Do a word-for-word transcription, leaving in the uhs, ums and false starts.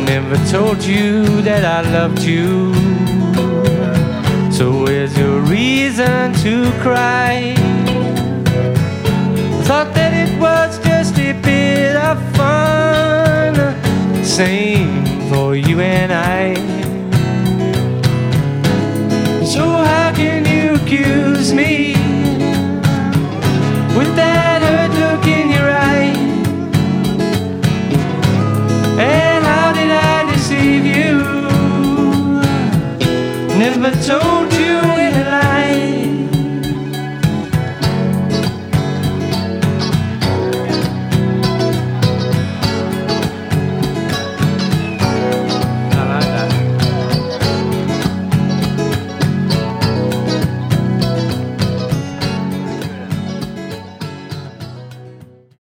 never told you that I loved you. So where's your reason to cry? Thought that it was just a bit of fun, same for you and I. So how can you accuse me